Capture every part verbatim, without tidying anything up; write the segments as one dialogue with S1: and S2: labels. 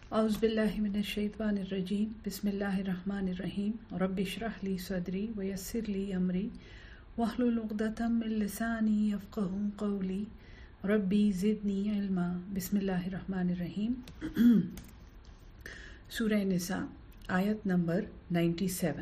S1: اعوذ باللہ من الشیطان الرجیم بسم اللہ الرحمن الرحیم رب اشرح لی صدری ویسر لی امری واحلل عقدۃ من لسانی یفقہوا قولی ربی زدنی علما۔ بسم اللہ الرحمن الرحیم۔ سورہ نساء آیت نمبر نائنٹی سیون۔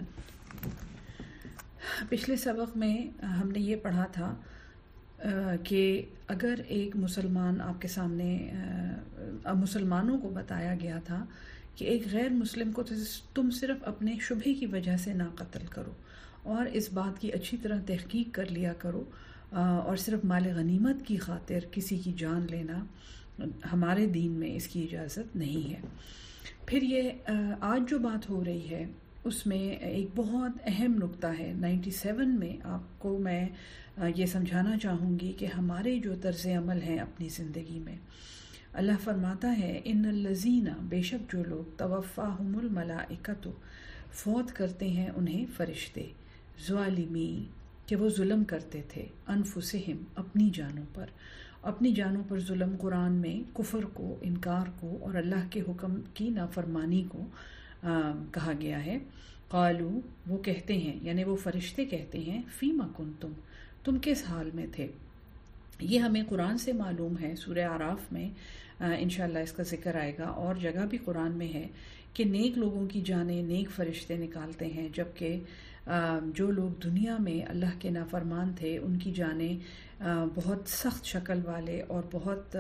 S1: پچھلے سبق میں ہم نے یہ پڑھا تھا کہ اگر ایک مسلمان آپ کے سامنے مسلمانوں کو بتایا گیا تھا کہ ایک غیر مسلم کو تم صرف اپنے شبہے کی وجہ سے نہ قتل کرو اور اس بات کی اچھی طرح تحقیق کر لیا کرو، اور صرف مال غنیمت کی خاطر کسی کی جان لینا ہمارے دین میں اس کی اجازت نہیں ہے۔ پھر یہ آج جو بات ہو رہی ہے اس میں ایک بہت اہم نقطہ ہے۔ نائنٹی سیون میں آپ کو میں یہ سمجھانا چاہوں گی کہ ہمارے جو طرز عمل ہیں اپنی زندگی میں، اللہ فرماتا ہے ان الذین، بے شک جو لوگ توفاہم الملائکۃ، فوت کرتے ہیں انہیں فرشتے، ظالمی، کہ وہ ظلم کرتے تھے، انفسہم، اپنی جانوں پر۔ اپنی جانوں پر ظلم قرآن میں کفر کو، انکار کو اور اللہ کے حکم کی نافرمانی کو آ, کہا گیا ہے۔ قالو، وہ کہتے ہیں، یعنی وہ فرشتے کہتے ہیں، فیما کنتم، تم کس حال میں تھے۔ یہ ہمیں قرآن سے معلوم ہے، سورہ اعراف میں انشاءاللہ اس کا ذکر آئے گا، اور جگہ بھی قرآن میں ہے کہ نیک لوگوں کی جانیں نیک فرشتے نکالتے ہیں، جبکہ جو لوگ دنیا میں اللہ کے نافرمان تھے ان کی جانیں بہت سخت شکل والے اور بہت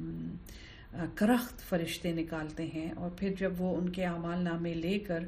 S1: کرخت فرشتے نکالتے ہیں، اور پھر جب وہ ان کے اعمال نامے لے کر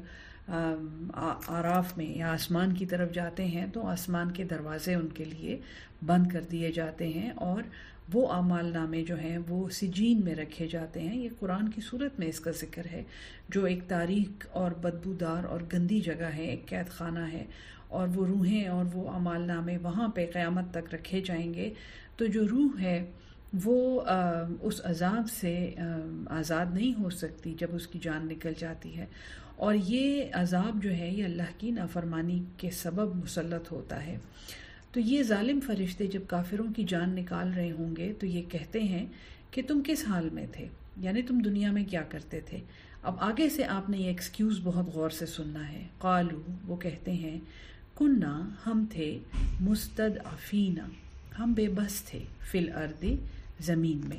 S1: آراف میں یا آسمان کی طرف جاتے ہیں تو آسمان کے دروازے ان کے لیے بند کر دیے جاتے ہیں، اور وہ اعمال نامے جو ہیں وہ سجین میں رکھے جاتے ہیں۔ یہ قرآن کی صورت میں اس کا ذکر ہے، جو ایک تاریک اور بدبودار اور گندی جگہ ہے، ایک قید خانہ ہے، اور وہ روحیں اور وہ اعمال نامے وہاں پہ قیامت تک رکھے جائیں گے۔ تو جو روح ہے وہ اس عذاب سے آزاد نہیں ہو سکتی جب اس کی جان نکل جاتی ہے، اور یہ عذاب جو ہے یہ اللہ کی نافرمانی کے سبب مسلط ہوتا ہے۔ تو یہ ظالم فرشتے جب کافروں کی جان نکال رہے ہوں گے تو یہ کہتے ہیں کہ تم کس حال میں تھے، یعنی تم دنیا میں کیا کرتے تھے۔ اب آگے سے آپ نے یہ ایکسکیوز بہت غور سے سننا ہے۔ قالو، وہ کہتے ہیں، کننا، ہم تھے، مستضعفین، ہم بے بس تھے، فی الارض، زمین میں۔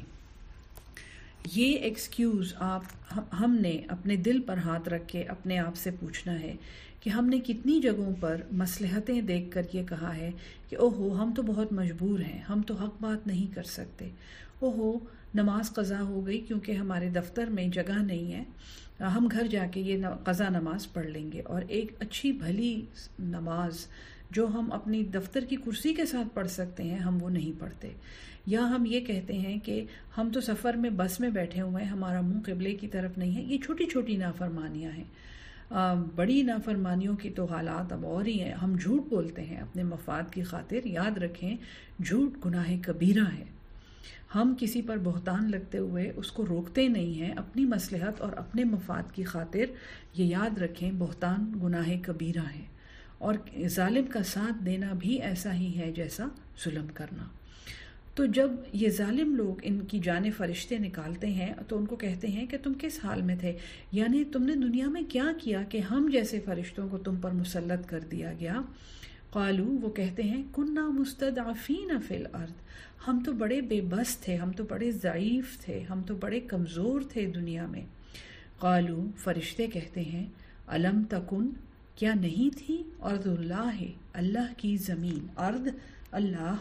S1: یہ ایکسکیوز آپ ہم نے اپنے دل پر ہاتھ رکھ کے اپنے آپ سے پوچھنا ہے کہ ہم نے کتنی جگہوں پر مصلحتیں دیکھ کر یہ کہا ہے کہ اوہو ہم تو بہت مجبور ہیں، ہم تو حق بات نہیں کر سکتے، اوہو نماز قضا ہو گئی کیونکہ ہمارے دفتر میں جگہ نہیں ہے، ہم گھر جا کے یہ قضا نماز پڑھ لیں گے۔ اور ایک اچھی بھلی نماز جو ہم اپنی دفتر کی کرسی کے ساتھ پڑھ سکتے ہیں ہم وہ نہیں پڑھتے۔ یا ہم یہ کہتے ہیں کہ ہم تو سفر میں بس میں بیٹھے ہوئے ہیں، ہمارا منہ قبلے کی طرف نہیں ہے۔ یہ چھوٹی چھوٹی نافرمانیاں ہیں۔ آ, بڑی نافرمانیوں کی تو حالات اب اور ہی ہیں۔ ہم جھوٹ بولتے ہیں اپنے مفاد کی خاطر، یاد رکھیں جھوٹ گناہ کبیرہ ہے۔ ہم کسی پر بہتان لگتے ہوئے اس کو روکتے نہیں ہیں اپنی مصلحت اور اپنے مفاد کی خاطر، یہ یاد رکھیں بہتان گناہ کبیرہ ہے، اور ظالم کا ساتھ دینا بھی ایسا ہی ہے جیسا ظلم کرنا۔ تو جب یہ ظالم لوگ ان کی جانیں فرشتے نکالتے ہیں تو ان کو کہتے ہیں کہ تم کس حال میں تھے، یعنی تم نے دنیا میں کیا کیا کہ ہم جیسے فرشتوں کو تم پر مسلط کر دیا گیا۔ قالو، وہ کہتے ہیں، کننا مستضعفین فی الارض، ہم تو بڑے بے بس تھے، ہم تو بڑے ضعیف تھے، ہم تو بڑے کمزور تھے دنیا میں۔ قالو، فرشتے کہتے ہیں، الم تکن، کیا نہیں تھی، ارض اللہ، اللہ کی زمین، ارض اللہ،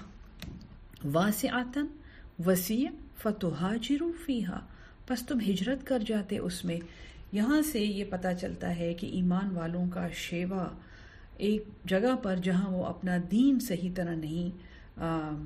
S1: واسعتاً، وسیع، فتہاجروا فیہا، پس تم ہجرت کر جاتے اس میں۔ یہاں سے یہ پتہ چلتا ہے کہ ایمان والوں کا شیوا ایک جگہ پر جہاں وہ اپنا دین صحیح طرح نہیں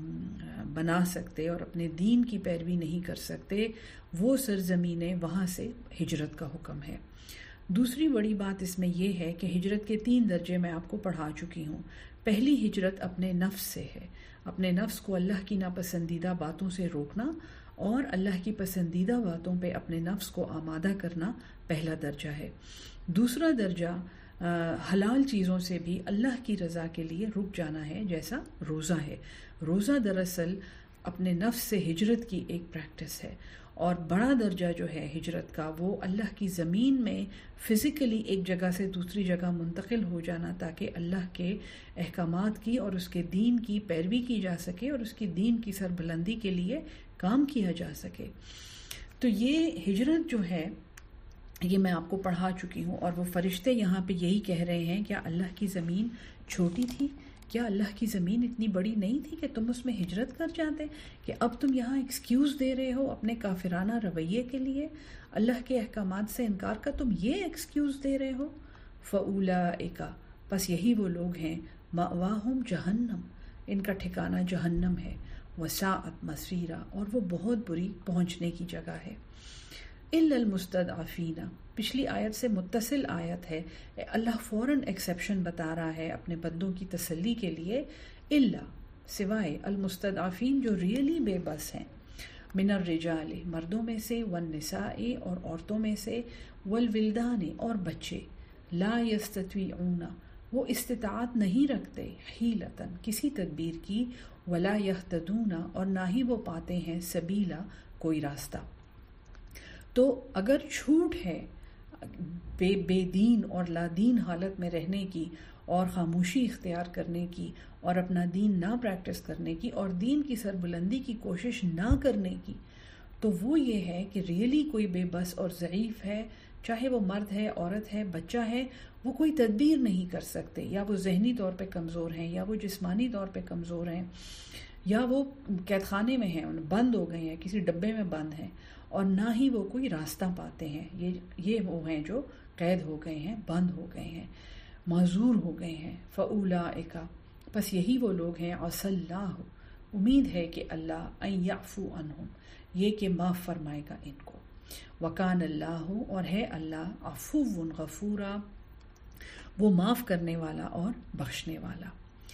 S1: بنا سکتے اور اپنے دین کی پیروی نہیں کر سکتے، وہ سرزمینیں، وہاں سے ہجرت کا حکم ہے۔ دوسری بڑی بات اس میں یہ ہے کہ ہجرت کے تین درجے میں آپ کو پڑھا چکی ہوں۔ پہلی ہجرت اپنے نفس سے ہے، اپنے نفس کو اللہ کی ناپسندیدہ باتوں سے روکنا اور اللہ کی پسندیدہ باتوں پہ اپنے نفس کو آمادہ کرنا پہلا درجہ ہے۔ دوسرا درجہ حلال چیزوں سے بھی اللہ کی رضا کے لیے رک جانا ہے، جیسا روزہ ہے۔ روزہ دراصل اپنے نفس سے ہجرت کی ایک پریکٹس ہے، اور بڑا درجہ جو ہے ہجرت کا وہ اللہ کی زمین میں فزیکلی ایک جگہ سے دوسری جگہ منتقل ہو جانا تاکہ اللہ کے احکامات کی اور اس کے دین کی پیروی کی جا سکے اور اس کی دین کی سربلندی کے لیے کام کیا جا سکے. تو یہ ہجرت جو ہے یہ میں آپ کو پڑھا چکی ہوں، اور وہ فرشتے یہاں پہ یہی کہہ رہے ہیں کیا اللہ کی زمین چھوٹی تھی؟ کیا اللہ کی زمین اتنی بڑی نہیں تھی کہ تم اس میں ہجرت کر جاتے، کہ اب تم یہاں ایکسکیوز دے رہے ہو اپنے کافرانہ رویے کے لیے، اللہ کے احکامات سے انکار کا تم یہ ایکسکیوز دے رہے ہو. فَأُولَئِكَ پس یہی وہ لوگ ہیں، مَأْوَاهُمْ جہنم ان کا ٹھکانہ جہنم ہے، وَسَاءَتْ مَصِيرًا اور وہ بہت بری پہنچنے کی جگہ ہے. إِلَّا الْمُسْتَضْعَفِينَ پچھلی آیت سے متصل آیت ہے، اللہ فوراً ایکسیپشن بتا رہا ہے اپنے بندوں کی تسلی کے لیے. إِلَّا سوائے المستضعفین جو ریئلی بے بس ہیں، من الرجال مردوں میں سے، والنساء اور عورتوں میں سے، والولدان اور بچے، لا یستطیعون وہ استطاعت نہیں رکھتے، حیلتن کسی تدبیر کی، ولا یہتدون اور نہ ہی وہ پاتے ہیں، سبیلا کوئی راستہ. تو اگر چھوٹ ہے بے بے دین اور لا دین حالت میں رہنے کی، اور خاموشی اختیار کرنے کی، اور اپنا دین نہ پریکٹس کرنے کی، اور دین کی سربلندی کی کوشش نہ کرنے کی، تو وہ یہ ہے کہ ریئلی کوئی بے بس اور ضعیف ہے، چاہے وہ مرد ہے، عورت ہے، بچہ ہے، وہ کوئی تدبیر نہیں کر سکتے، یا وہ ذہنی طور پہ کمزور ہیں، یا وہ جسمانی طور پہ کمزور ہیں، یا وہ قید خانے میں ہیں، بند ہو گئے ہیں، کسی ڈبے میں بند ہیں، اور نہ ہی وہ کوئی راستہ پاتے ہیں. یہ یہ وہ ہیں جو قید ہو گئے ہیں، بند ہو گئے ہیں، معذور ہو گئے ہیں. فَأُولَئِكَ پس یہی وہ لوگ ہیں، عَسَى اللَّهُ امید ہے کہ اللہ ان یعفو عنہم یہ کہ معاف فرمائے گا ان کو. وَكَانَ اللَّهُ اور ہے اللہ عفو غفورا وہ معاف کرنے والا اور بخشنے والا.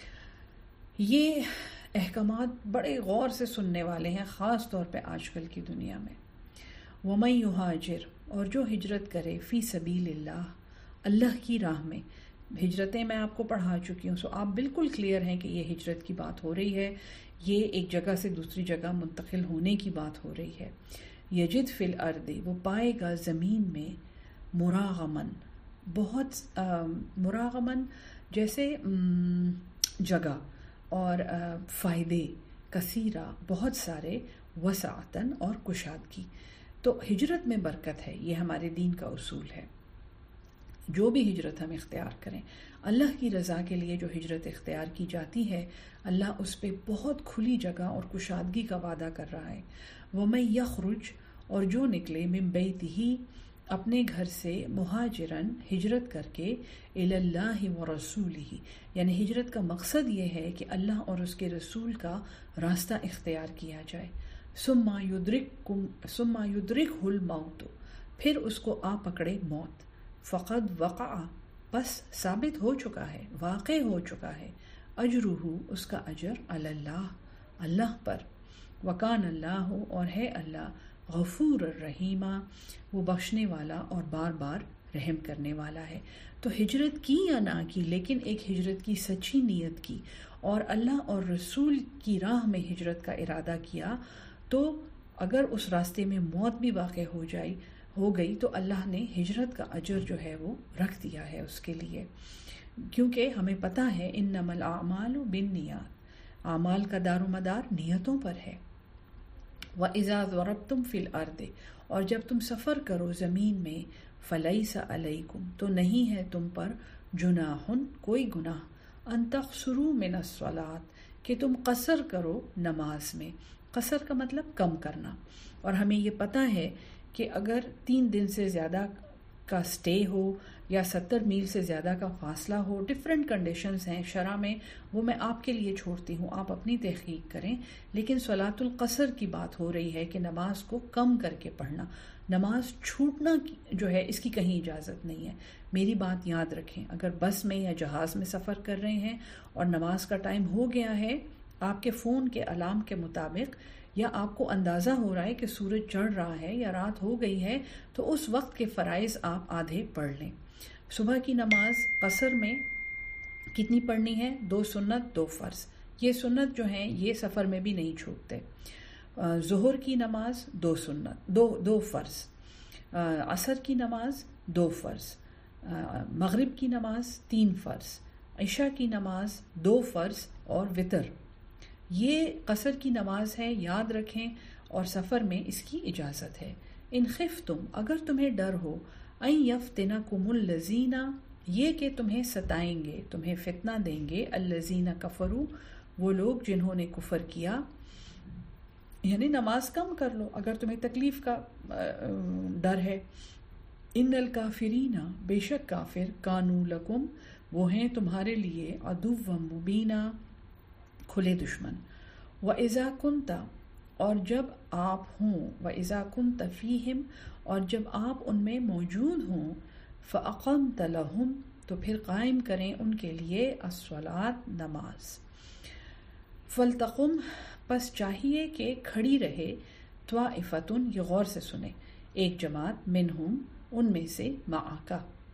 S1: یہ احکامات بڑے غور سے سننے والے ہیں، خاص طور پہ آج کل کی دنیا میں. وَمَن يُهَاجِرْ اور جو ہجرت کرے، فی سبیل اللہ اللہ کی راہ میں. ہجرتیں میں آپ کو پڑھا چکی ہوں، سو آپ بالکل کلیئر ہیں کہ یہ ہجرت کی بات ہو رہی ہے، یہ ایک جگہ سے دوسری جگہ منتقل ہونے کی بات ہو رہی ہے. یجد فی الارض وہ پائے گا زمین میں، مراغمن بہت مراغمن جیسے جگہ اور فائدے، کثیرہ بہت سارے، وسعتن اور کشادگی. تو ہجرت میں برکت ہے، یہ ہمارے دین کا اصول ہے. جو بھی ہجرت ہم اختیار کریں، اللہ کی رضا کے لیے جو ہجرت اختیار کی جاتی ہے، اللہ اس پہ بہت کھلی جگہ اور کشادگی کا وعدہ کر رہا ہے. وَمَن یخرج اور جو نکلے، من بیتہ اپنے گھر سے، مہاجرن ہجرت کر کے، الی اللہ ورسولہ یعنی ہجرت کا مقصد یہ ہے کہ اللہ اور اس کے رسول کا راستہ اختیار کیا جائے. ثم یدرککم ثم یدرکہ الموت پھر اس کو آ پکڑے موت. فقد وقع پس ثابت ہو چکا ہے، واقع ہو چکا ہے، اجرہ اس کا اجر، علی اللہ اللہ پر. وکان اللہ اور ہے اللہ غفور الرحیم وہ بخشنے والا اور بار بار رحم کرنے والا ہے. تو ہجرت کی یا نہ کی، لیکن ایک ہجرت کی سچی نیت کی اور اللہ اور رسول کی راہ میں ہجرت کا ارادہ کیا، تو اگر اس راستے میں موت بھی واقع ہو جائے ہو گئی تو اللہ نے ہجرت کا اجر جو ہے وہ رکھ دیا ہے اس کے لیے، کیونکہ ہمیں پتہ ہے انما الاعمال بالنیات، اعمال کا دار و مدار نیتوں پر ہے. وَإِذَا ضَرَبْتُمْ فِي الْأَرْضِ اور جب تم سفر کرو زمین میں، فَلَيْسَ عَلَيْكُمْ تو نہیں ہے تم پر، جناح کوئی گناہ، ان تقصروا من الصلاۃ کہ تم قصر کرو نماز میں. قصر کا مطلب کم کرنا، اور ہمیں یہ پتہ ہے کہ اگر تین دن سے زیادہ کا سٹے ہو یا ستر میل سے زیادہ کا فاصلہ ہو، ڈفرینٹ کنڈیشنز ہیں شرع میں، وہ میں آپ کے لیے چھوڑتی ہوں، آپ اپنی تحقیق کریں. لیکن صلاۃ القصر کی بات ہو رہی ہے کہ نماز کو کم کر کے پڑھنا، نماز چھوٹنا جو ہے اس کی کہیں اجازت نہیں ہے. میری بات یاد رکھیں، اگر بس میں یا جہاز میں سفر کر رہے ہیں اور نماز کا ٹائم ہو گیا ہے، آپ کے فون کے الارم کے مطابق، یا آپ کو اندازہ ہو رہا ہے کہ سورج چڑھ رہا ہے یا رات ہو گئی ہے، تو اس وقت کے فرائض آپ آدھے پڑھ لیں. صبح کی نماز قصر میں کتنی پڑھنی ہے؟ دو سنت دو فرض. یہ سنت جو ہیں یہ سفر میں بھی نہیں چھوٹتے. ظہر کی نماز دو سنت دو دو فرض، عصر کی نماز دو فرض، مغرب کی نماز تین فرض، عشاء کی نماز دو فرض اور وتر۔ یہ قصر کی نماز ہے، یاد رکھیں، اور سفر میں اس کی اجازت ہے۔ ان خفتم، اگر تمہیں ڈر ہو، ان یفتنکم الذین، یہ کہ تمہیں ستائیں گے، تمہیں فتنہ دیں گے، الذین کفروا، وہ لوگ جنہوں نے کفر کیا، یعنی نماز کم کر لو اگر تمہیں تکلیف کا ڈر ہے۔ ان الکافرین، بے شک کافر، کانوا لکم، وہ ہیں تمہارے لیے، عدوا مبینا، کھلے دشمن۔ وَإِذَا كُنْتَ، اور جب آپ ہوں، وَإِذَا كُنْتَ فِيهِمْ، اور جب آپ ان میں موجود ہوں، فَأَقَمْتَ لَهُمْ، تو پھر قائم کریں ان کے لیے، الصلاۃ، نماز۔ فَلْتَقُمْ، پس چاہیے کہ کھڑی رہے، طَائِفَةٌ، یہ غور سے سنیں، ایک جماعت، منہم، ان میں سے، معک،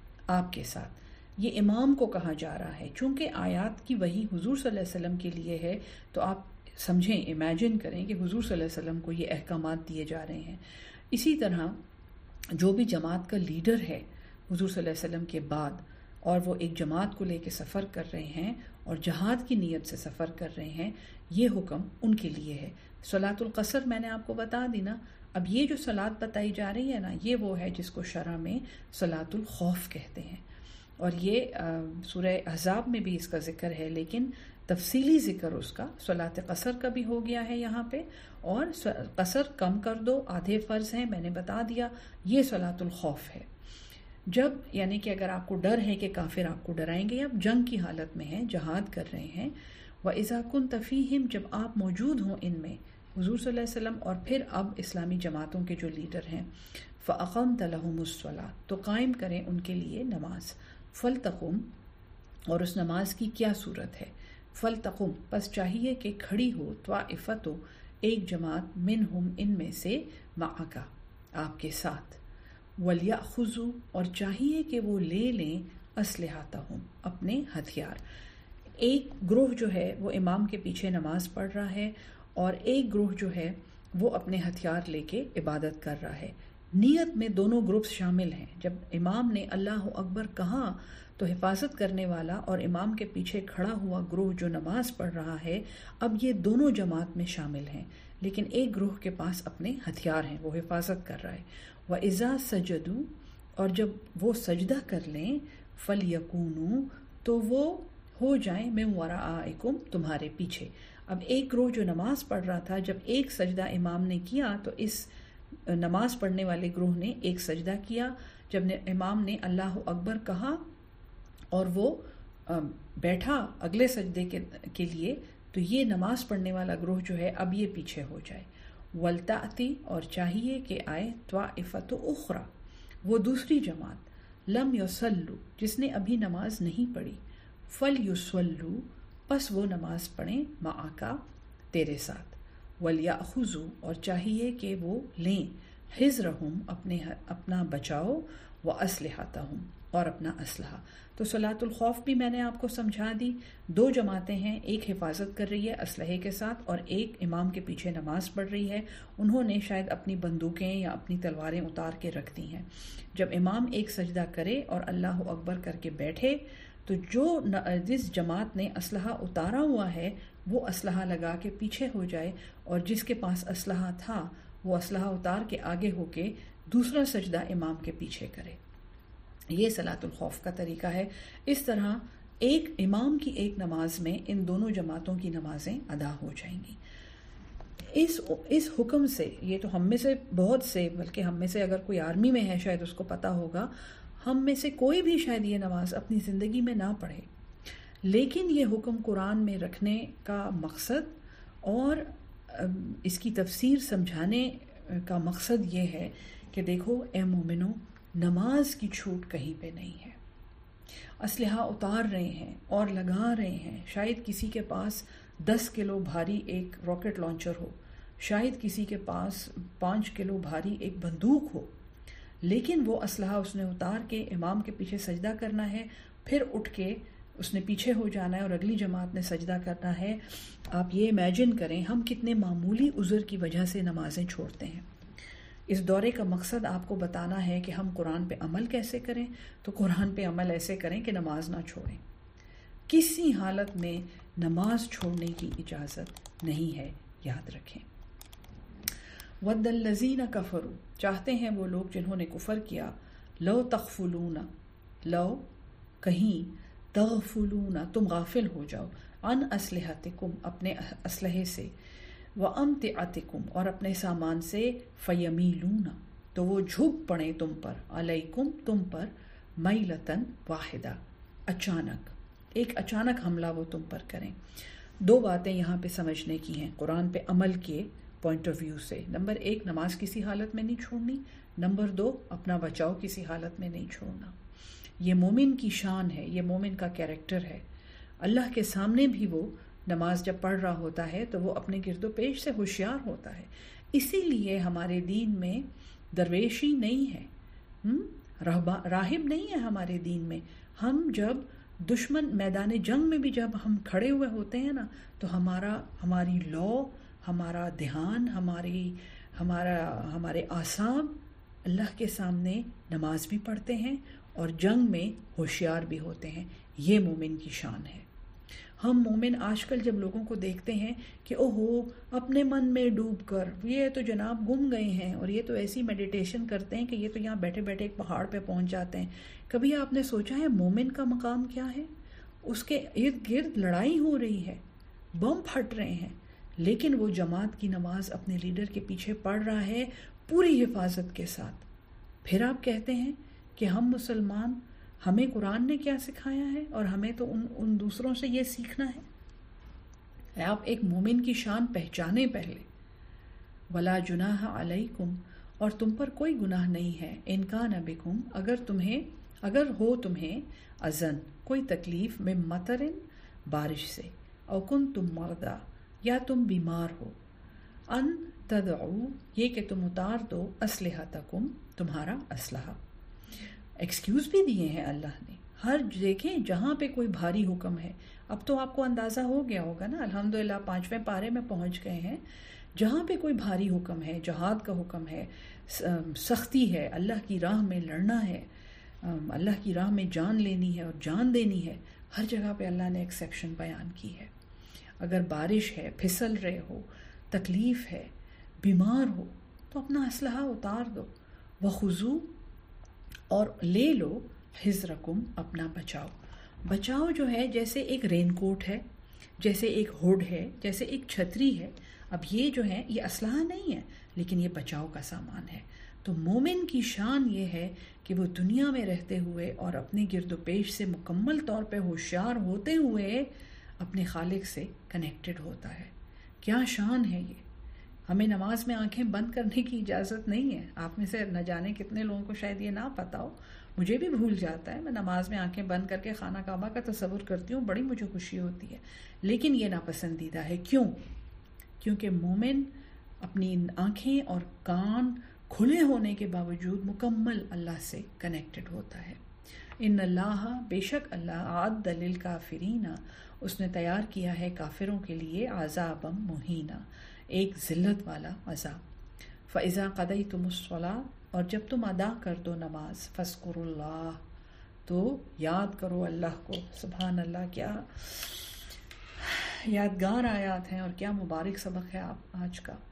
S1: آپ کے ساتھ۔ یہ امام کو کہا جا رہا ہے، چونکہ آیات کی وحی حضور صلی اللہ علیہ وسلم کے لیے ہے، تو آپ سمجھیں، امیجن کریں کہ حضور صلی اللہ علیہ وسلم کو یہ احکامات دیے جا رہے ہیں۔ اسی طرح جو بھی جماعت کا لیڈر ہے حضور صلی اللہ علیہ وسلم کے بعد، اور وہ ایک جماعت کو لے کے سفر کر رہے ہیں اور جہاد کی نیت سے سفر کر رہے ہیں، یہ حکم ان کے لیے ہے۔ صلاۃ القصر میں نے آپ کو بتا دی نا۔ اب یہ جو صلاۃ بتائی جا رہی ہے نا، یہ وہ ہے جس کو شرع میں صلاۃ الخوف کہتے ہیں، اور یہ سورہ احزاب میں بھی اس کا ذکر ہے، لیکن تفصیلی ذکر اس کا صلاۃ قصر کا بھی ہو گیا ہے یہاں پہ، اور قصر کم کر دو، آدھے فرض ہیں، میں نے بتا دیا، یہ صلاۃ الخوف ہے۔ جب یعنی کہ اگر آپ کو ڈر ہے کہ کافر آپ کو ڈرائیں گے، آپ جنگ کی حالت میں ہیں، جہاد کر رہے ہیں، وَإِذَا كُنْتَ فِيهِمْ، جب آپ موجود ہوں ان میں، حضور صلی اللہ علیہ وسلم اور پھر اب اسلامی جماعتوں کے جو لیڈر ہیں، فَأَقَمْتَ لَهُمُ الصَّلَاةَ، تو قائم کریں ان کے لیے نماز۔ فَلْتَقُمْ، اور اس نماز کی کیا صورت ہے؟ فَلْتَقُمْ، پس چاہیے کہ کھڑی ہو، طَائِفَةٌ، ایک جماعت، منہم، ان میں سے، معک، آپ کے ساتھ، وَلْيَأْخُذُوا، اور چاہیے کہ وہ لے لیں، أَسْلِحَتَهُمْ، اپنے ہتھیار۔ ایک گروہ جو ہے وہ امام کے پیچھے نماز پڑھ رہا ہے، اور ایک گروہ جو ہے وہ اپنے ہتھیار لے کے عبادت کر رہا ہے۔ نیت میں دونوں گروپس شامل ہیں۔ جب امام نے اللہ اکبر کہا تو حفاظت کرنے والا اور امام کے پیچھے کھڑا ہوا گروہ جو نماز پڑھ رہا ہے، اب یہ دونوں جماعت میں شامل ہیں، لیکن ایک گروہ کے پاس اپنے ہتھیار ہیں، وہ حفاظت کر رہا ہے۔ وَإِذَا سَجَدُوا، اور جب وہ سجدہ کر لیں، فَلْيَكُونُوا، تو وہ ہو جائیں، مِن وَرَائِكُمْ، تمہارے پیچھے۔ اب ایک گروہ جو نماز پڑھ رہا تھا، جب ایک سجدہ امام نے کیا تو اس نماز پڑھنے والے گروہ نے ایک سجدہ کیا، جب نے امام نے اللہ اکبر کہا اور وہ بیٹھا اگلے سجدے کے کے لیے، تو یہ نماز پڑھنے والا گروہ جو ہے اب یہ پیچھے ہو جائے۔ وَلْتَأْتِ، اور چاہیے کہ آئے، طَائِفَةُ أُخْرَى، وہ دوسری جماعت، لَمْ يُصَلُّوا، جس نے ابھی نماز نہیں پڑھی، فَلْيُصَلُّوا، پس وہ نماز پڑھیں، مَعَکَ، تیرے ساتھ، وَلْيَأْخُذُوا، اور چاہیے کہ وہ لیں، حِذْرَهُمْ، اپنے اپنا بچاؤ، وَأَسْلِحَتَهُمْ، اور اپنا اسلحہ۔ تو صلاۃ الخوف بھی میں نے آپ کو سمجھا دی۔ دو جماعتیں ہیں، ایک حفاظت کر رہی ہے اسلحے کے ساتھ، اور ایک امام کے پیچھے نماز پڑھ رہی ہے، انہوں نے شاید اپنی بندوقیں یا اپنی تلواریں اتار کے رکھ دی ہیں۔ جب امام ایک سجدہ کرے اور اللہ اکبر کر کے بیٹھے، تو جو جس جماعت نے اسلحہ اتارا ہوا ہے وہ اسلحہ لگا کے پیچھے ہو جائے، اور جس کے پاس اسلحہ تھا وہ اسلحہ اتار کے آگے ہو کے دوسرا سجدہ امام کے پیچھے کرے۔ یہ صلاۃ الخوف کا طریقہ ہے۔ اس طرح ایک امام کی ایک نماز میں ان دونوں جماعتوں کی نمازیں ادا ہو جائیں گی۔ اس اس حکم سے، یہ تو ہم میں سے بہت سے، بلکہ ہم میں سے اگر کوئی آرمی میں ہے شاید اس کو پتہ ہوگا، ہم میں سے کوئی بھی شاید یہ نماز اپنی زندگی میں نہ پڑھے، لیکن یہ حکم قرآن میں رکھنے کا مقصد اور اس کی تفسیر سمجھانے کا مقصد یہ ہے کہ دیکھو اے مومنو، نماز کی چھوٹ کہیں پہ نہیں ہے۔ اسلحہ اتار رہے ہیں اور لگا رہے ہیں، شاید کسی کے پاس دس کلو بھاری ایک راکٹ لانچر ہو، شاید کسی کے پاس پانچ کلو بھاری ایک بندوق ہو، لیکن وہ اسلحہ اس نے اتار کے امام کے پیچھے سجدہ کرنا ہے، پھر اٹھ کے اس نے پیچھے ہو جانا ہے اور اگلی جماعت نے سجدہ کرنا ہے. آپ یہ امیجن کریں ہم کتنے معمولی عذر کی وجہ سے نمازیں چھوڑتے ہیں. اس دورے کا مقصد آپ کو بتانا ہے کہ ہم قرآن پہ عمل کیسے کریں. تو قرآن پہ عمل ایسے کریں کہ نماز نہ چھوڑیں. کسی حالت میں نماز چھوڑنے کی اجازت نہیں ہے، یاد رکھیں. وَدَّ الَّذِينَ كَفَرُوا، چاہتے ہیں وہ لوگ جنہوں نے کفر کیا، لو تغفلون، لو کہیں، تغفلون تم غافل ہو جاؤ، عن اسلحتکم اپنے اسلحے سے، وامتعتکم اور اپنے سامان سے، فیمیلون تو وہ جھک پڑیں تم پر، علیکم تم پر، میلتن واحدہ اچانک، ایک اچانک حملہ وہ تم پر کریں. دو باتیں یہاں پہ سمجھنے کی ہیں قرآن پہ عمل کے پوائنٹ آف ویو سے. نمبر ایک، نماز کسی حالت میں نہیں چھوڑنی. نمبر دو، اپنا بچاؤ کسی حالت میں نہیں چھوڑنا. یہ مومن کی شان ہے، یہ مومن کا کیریکٹر ہے. اللہ کے سامنے بھی وہ نماز جب پڑھ رہا ہوتا ہے تو وہ اپنے گرد و پیش سے ہوشیار ہوتا ہے. اسی لیے ہمارے دین میں درویشی نہیں ہے، راہب نہیں ہے ہمارے دین میں. ہم جب دشمن میدان جنگ میں بھی جب ہم کھڑے ہوئے ہوتے ہیں نا تو ہمارا ہماری لو، ہمارا دھیان، ہماری ہمارا ہمارے اعصاب اللہ کے سامنے نماز بھی پڑھتے ہیں اور جنگ میں ہوشیار بھی ہوتے ہیں. یہ مومن کی شان ہے. ہم مومن آج کل جب لوگوں کو دیکھتے ہیں کہ اوہو اپنے من میں ڈوب کر یہ تو جناب گم گئے ہیں اور یہ تو ایسی میڈیٹیشن کرتے ہیں کہ یہ تو یہاں بیٹھے بیٹھے ایک پہاڑ پہ پہنچ جاتے ہیں. کبھی آپ نے سوچا ہے مومن کا مقام کیا ہے؟ اس کے ارد گرد لڑائی ہو رہی ہے، بم پھٹ رہے ہیں، لیکن وہ جماعت کی نماز اپنے لیڈر کے پیچھے پڑھ رہا ہے پوری حفاظت کے ساتھ. پھر آپ کہتے ہیں کہ ہم مسلمان، ہمیں قرآن نے کیا سکھایا ہے اور ہمیں تو ان ان دوسروں سے یہ سیکھنا ہے. آپ ایک مومن کی شان پہچانے پہلے. ولا جناح علیکم اور تم پر کوئی گناہ نہیں ہے، ان کان بکم اگر تمہیں اگر ہو تمہیں اذن کوئی تکلیف، میں مطرن بارش سے، او کنتم مرضی یا تم بیمار ہو، ان تدعو یہ کہ تم اتار دو، اسلحتکم تمہارا اسلحہ. ایکسکیوز بھی دیے ہیں اللہ نے. ہر دیکھیں جہاں پہ کوئی بھاری حکم ہے، اب تو آپ کو اندازہ ہو گیا ہوگا نا، الحمدللہ پانچویں پارے میں پہنچ گئے ہیں. جہاں پہ کوئی بھاری حکم ہے، جہاد کا حکم ہے، سختی ہے، اللہ کی راہ میں لڑنا ہے، اللہ کی راہ میں جان لینی ہے اور جان دینی ہے، ہر جگہ پہ اللہ نے ایکسیپشن بیان کی ہے. اگر بارش ہے، پھسل رہے ہو، تکلیف ہے، بیمار ہو تو اپنا اسلحہ اتار دو. وخذو اور لے لو، حذرکم اپنا بچاؤ. بچاؤ جو ہے جیسے ایک رین کوٹ ہے، جیسے ایک ہوڈ ہے، جیسے ایک چھتری ہے. اب یہ جو ہے یہ اسلحہ نہیں ہے لیکن یہ بچاؤ کا سامان ہے. تو مومن کی شان یہ ہے کہ وہ دنیا میں رہتے ہوئے اور اپنے گرد و پیش سے مکمل طور پہ ہوشیار ہوتے ہوئے اپنے خالق سے کنیکٹڈ ہوتا ہے. کیا شان ہے یہ! ہمیں نماز میں آنکھیں بند کرنے کی اجازت نہیں ہے. آپ میں سے نہ جانے کتنے لوگوں کو شاید یہ نہ پتا ہو، مجھے بھی بھول جاتا ہے. میں نماز میں آنکھیں بند کر کے خانہ کعبہ کا تصور کرتی ہوں، بڑی مجھے خوشی ہوتی ہے، لیکن یہ ناپسندیدہ ہے. کیوں؟ کیونکہ مومن اپنی آنکھیں اور کان کھلے ہونے کے باوجود مکمل اللہ سے کنیکٹڈ ہوتا ہے. ان اللہ بے شک اللہ اعد للکافرین اس نے تیار کیا ہے کافروں کے لیے عذابا مہینا ایک ذلت والا عذاب. فاذا قضیتم الصلاۃ اور جب تم ادا کر دو نماز، فاذکروا اللہ تو یاد کرو اللہ کو. سبحان اللہ، کیا یادگار آیات ہیں اور کیا مبارک سبق ہے آپ آج کا.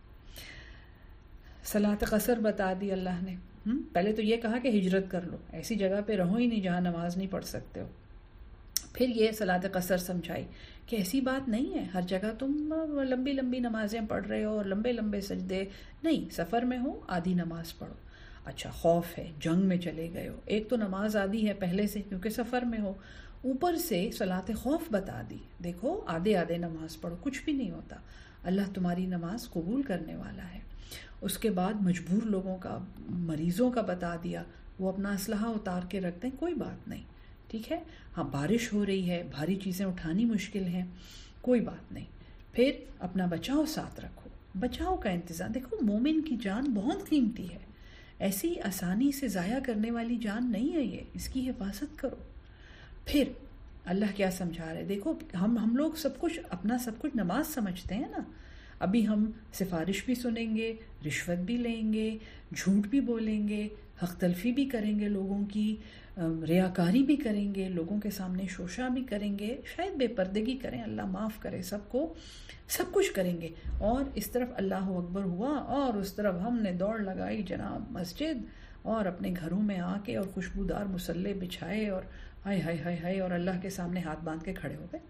S1: صلاۃ قصر بتا دی اللہ نے. پہلے تو یہ کہا کہ ہجرت کر لو، ایسی جگہ پہ رہو ہی نہیں جہاں نماز نہیں پڑھ سکتے ہو. پھر یہ صلاۃ قصر سمجھائی کہ ایسی بات نہیں ہے ہر جگہ تم لمبی لمبی نمازیں پڑھ رہے ہو اور لمبے لمبے سجدے نہیں. سفر میں ہو آدھی نماز پڑھو. اچھا خوف ہے، جنگ میں چلے گئے ہو، ایک تو نماز آدھی ہے پہلے سے کیونکہ سفر میں ہو، اوپر سے صلاۃ خوف بتا دی. دیکھو آدھے آدھے نماز پڑھو، کچھ بھی نہیں ہوتا، اللہ تمہاری نماز قبول کرنے والا ہے. اس کے بعد مجبور لوگوں کا، مریضوں کا بتا دیا، وہ اپنا اسلحہ اتار کے رکھ دیں، کوئی بات نہیں، ٹھیک ہے. ہاں بارش ہو رہی ہے، بھاری چیزیں اٹھانی مشکل ہیں، کوئی بات نہیں. پھر اپنا بچاؤ ساتھ رکھو، بچاؤ کا انتظام. دیکھو مومن کی جان بہت قیمتی ہے، ایسی آسانی سے ضائع کرنے والی جان نہیں ہے یہ، اس کی حفاظت کرو. پھر اللہ کیا سمجھا رہے. دیکھو ہم ہم لوگ سب کچھ اپنا سب کچھ نماز سمجھتے ہیں نا. ابھی ہم سفارش بھی سنیں گے, رشوت بھی لیں گے, جھوٹ بھی بولیں گے, حق تلفی بھی کریں گے لوگوں کی, ریاکاری بھی کریں گے, لوگوں کے سامنے شوشہ بھی کریں گے, شاید بے پردگی کریں, اللہ معاف کرے سب کو, سب کچھ کریں گے. اور اس طرف اللہ اکبر ہوا اور اس طرف ہم نے دوڑ لگائی جناب مسجد, اور اپنے گھروں میں آ کے اور خوشبودار مصلے بچھائے اور ہائے ہائے ہائے ہائے اور اللہ کے سامنے ہاتھ باندھ کے کھڑے ہو گئے.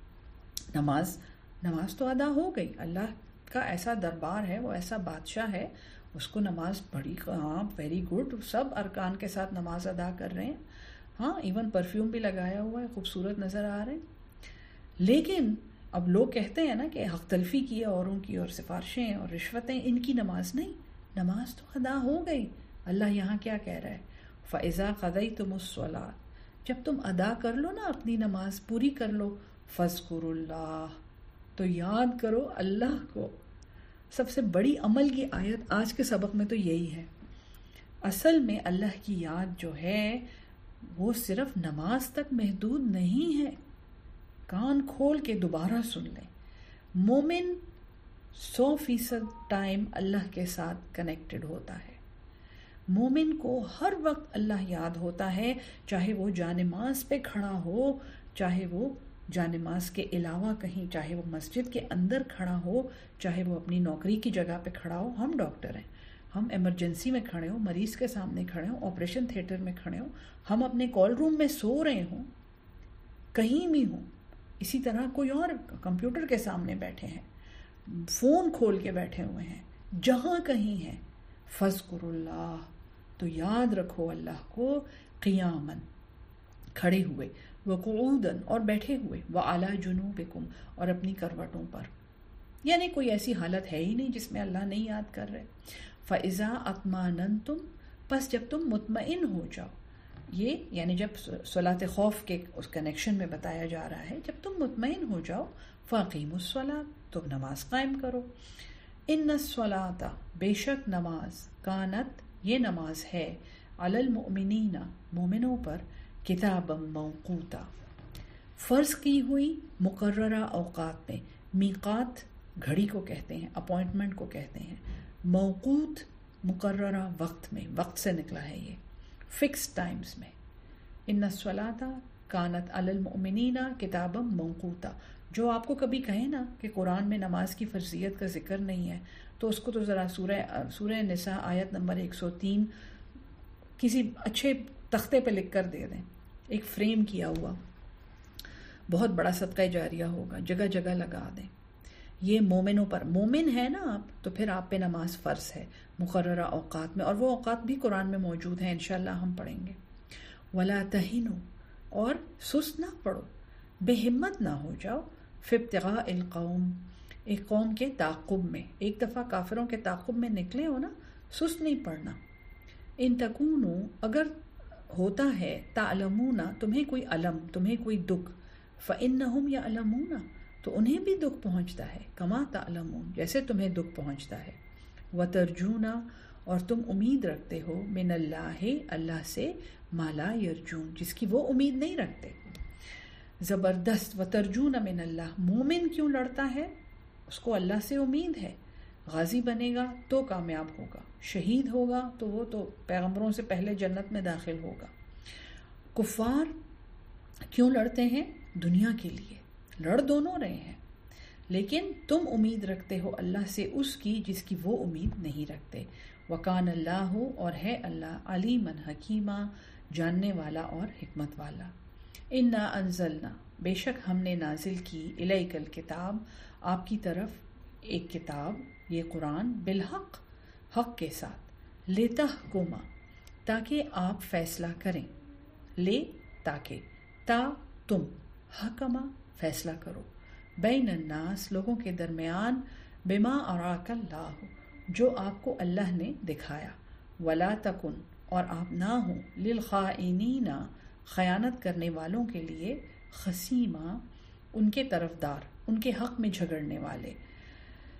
S1: نماز نماز تو ادا ہو گئی. اللہ کا ایسا دربار ہے, وہ ایسا بادشاہ ہے, اس کو نماز بڑی, ہاں ویری گڈ, سب ارکان کے ساتھ نماز ادا کر رہے ہیں, ہاں ایون پرفیوم بھی لگایا ہوا ہے, خوبصورت نظر آ رہے ہیں. لیکن اب لوگ کہتے ہیں نا کہ حق تلفی کی ہے اوروں کی, اور سفارشیں اور رشوتیں, ان کی نماز نہیں. نماز تو ادا ہو گئی. اللہ یہاں کیا کہہ رہا ہے, فَإِذَا قَضَيْتُمُ الصَّلَاةَ, جب تم ادا کر لو نا اپنی نماز پوری کر لو, فَاذْكُرُوا اللَّهَ, تو یاد کرو اللہ کو. سب سے بڑی عمل کی آیت آج کے سبق میں تو یہی ہے. اصل میں اللہ کی یاد جو ہے وہ صرف نماز تک محدود نہیں ہے. کان کھول کے دوبارہ سن لیں. مومن سو فیصد ٹائم اللہ کے ساتھ کنیکٹڈ ہوتا ہے. مومن کو ہر وقت اللہ یاد ہوتا ہے, چاہے وہ جانماز پہ کھڑا ہو, چاہے وہ جانماز کے علاوہ کہیں, چاہے وہ مسجد کے اندر کھڑا ہو, چاہے وہ اپنی نوکری کی جگہ پہ کھڑا ہو. ہم ڈاکٹر ہیں, ہم ایمرجنسی میں کھڑے ہوں, مریض کے سامنے کھڑے ہوں, آپریشن تھیٹر میں کھڑے ہوں, ہم اپنے کال روم میں سو رہے ہوں, کہیں بھی ہوں, اسی طرح کوئی اور کمپیوٹر کے سامنے بیٹھے ہیں, فون کھول کے بیٹھے ہوئے ہیں, جہاں کہیں ہیں, فَاذْكُرُوا اللَّهَ, تو یاد رکھو اللہ کو, قیاماً, کھڑے ہوئے, وقعوداً, اور بیٹھے ہوئے, وعلی جنوبکم, اور اپنی کروٹوں پر. یعنی کوئی ایسی حالت ہے ہی نہیں جس میں اللہ نہیں یاد کر رہے. فَإِذَا أَطْمَأْنَنْتُمْ, پس جب تم مطمئن ہو جاؤ. یہ یعنی جب صلاۃ خوف کے اس کنیکشن میں بتایا جا رہا ہے, جب تم مطمئن ہو جاؤ, فَأَقِیمُوا الصَّلَاةَ, تو نماز قائم کرو. إِنَّ الصَّلَاةَ, بے شک نماز, کانت, یہ نماز ہے, علی المؤمنین, مومنوں پر, کتابا موقوتا, فرض کی ہوئی مقررہ اوقات میں. میقات گھڑی کو کہتے ہیں, اپوائنٹمنٹ کو کہتے ہیں. موقوت مقررہ وقت میں, وقت سے نکلا ہے یہ, فکس ٹائمز میں. ان الصلاۃ کانت علی المؤمنین کتابا موقوتا. جو آپ کو کبھی کہے نا کہ قرآن میں نماز کی فرضیت کا ذکر نہیں ہے, تو اس کو تو ذرا سورہ سورہ نساء آیت نمبر ایک سو تین کسی اچھے تختے پہ لکھ کر دے دیں, ایک فریم کیا ہوا, بہت بڑا صدقہ جاریہ ہوگا, جگہ جگہ لگا دیں. یہ مومنوں پر, مومن ہے نا آپ, تو پھر آپ پہ نماز فرض ہے مقررہ اوقات میں, اور وہ اوقات بھی قرآن میں موجود ہیں, انشاءاللہ ہم پڑھیں گے. ولا تہنوا, اور سست نہ پڑو, بے ہمت نہ ہو جاؤ, فی ابتغاء القوم, ایک قوم کے تعاقب میں. ایک دفعہ کافروں کے تعاقب میں نکلے ہو نا, سست نہیں پڑنا. ان تکونوا, اگر ہوتا ہے, تعلمون, تمہیں کوئی علم, تمہیں کوئی دکھ, فإنہم یعلمون, تو انہیں بھی دکھ پہنچتا ہے, کما تعلمون, جیسے تمہیں دکھ پہنچتا ہے. وترجون, اور تم امید رکھتے ہو, من اللہ, اللہ سے, ما لا یرجون, جس کی وہ امید نہیں رکھتے. زبردست. وترجون من اللہ, مومن کیوں لڑتا ہے, اس کو اللہ سے امید ہے. غازی بنے گا تو کامیاب ہوگا, شہید ہوگا تو وہ تو پیغمبروں سے پہلے جنت میں داخل ہوگا. کفار کیوں لڑتے ہیں, دنیا کے لیے, لڑ دونوں رہے ہیں, لیکن تم امید رکھتے ہو اللہ سے اس کی جس کی وہ امید نہیں رکھتے. وکان اللہ, اور ہے اللہ, علیمًا حکیمہ, جاننے والا اور حکمت والا. انا انزلنا, بے شک ہم نے نازل کی, الیک الکتاب, آپ کی طرف ایک کتاب, یہ قرآن, بالحق, حق کے ساتھ, لتحکما, تاکہ آپ فیصلہ کریں, لے تاکہ, تا تم, حکما فیصلہ کرو, بین الناس, لوگوں کے درمیان, بما اراک اللہ, جو آپ کو اللہ نے دکھایا, ولا تکن, اور آپ نہ ہوں, للخائنین, خیانت کرنے والوں کے لیے, خصیما, ان کے طرفدار, ان کے حق میں جھگڑنے والے.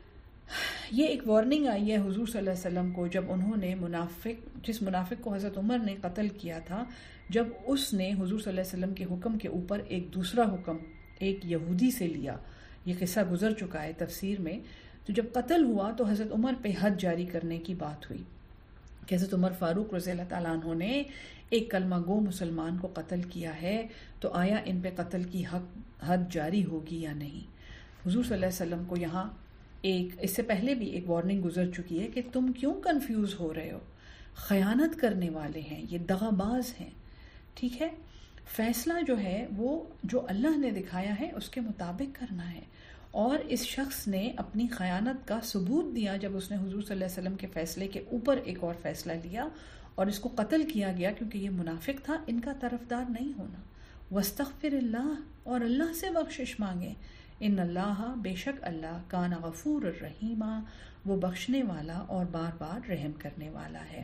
S1: یہ ایک وارننگ آئی ہے حضور صلی اللہ علیہ وسلم کو جب انہوں نے منافق جس منافق کو حضرت عمر نے قتل کیا تھا، جب اس نے حضور صلی اللہ علیہ وسلم کے حکم کے اوپر ایک دوسرا حکم ایک یہودی سے لیا. یہ قصہ گزر چکا ہے تفسیر میں. تو جب قتل ہوا تو حضرت عمر پہ حد جاری کرنے کی بات ہوئی کہ حضرت عمر فاروق رضی اللہ تعالیٰ عنہ نے ایک کلمہ گو مسلمان کو قتل کیا ہے، تو آیا ان پہ قتل کی حق حد جاری ہوگی یا نہیں. حضور صلی اللہ علیہ وسلم کو یہاں ایک اس سے پہلے بھی ایک وارننگ گزر چکی ہے کہ تم کیوں کنفیوز ہو رہے ہو، خیانت کرنے والے ہیں، یہ دغا باز ہیں. ٹھیک ہے، فیصلہ جو ہے وہ جو اللہ نے دکھایا ہے اس کے مطابق کرنا ہے. اور اس شخص نے اپنی خیانت کا ثبوت دیا جب اس نے حضور صلی اللہ علیہ وسلم کے فیصلے کے اوپر ایک اور فیصلہ لیا اور اس کو قتل کیا گیا کیونکہ یہ منافق تھا. ان کا طرفدار نہیں ہونا. واستغفر اللہ، اور اللہ سے بخشش مانگے. ان اللہ، بے شک اللہ، کان غفور الرحیم، وہ بخشنے والا اور بار بار رحم کرنے والا ہے.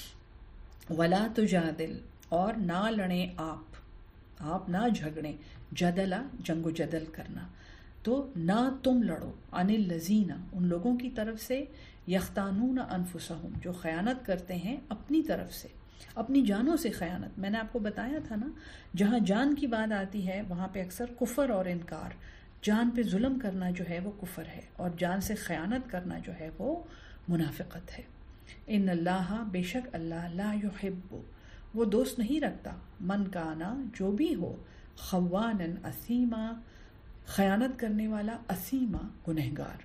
S1: ولا تجادل، اور نہ لڑیں آپ آپ نہ جھگڑیں. جدلا، جنگ و جدل کرنا. تو نہ تم لڑو. عن الذین، ان لوگوں کی طرف سے، یختانون انفسہم، جو خیانت کرتے ہیں اپنی طرف سے، اپنی جانوں سے خیانت. میں نے آپ کو بتایا تھا نا، جہاں جان کی بات آتی ہے وہاں پہ اکثر کفر اور انکار. جان پہ ظلم کرنا جو ہے وہ کفر ہے، اور جان سے خیانت کرنا جو ہے وہ منافقت ہے. ان اللہ، بے شک اللہ، لا یحب، وہ دوست نہیں رکھتا، من کانا، جو بھی ہو، خوانا اثیما، خیانت کرنے والا، اثیما، گنہگار.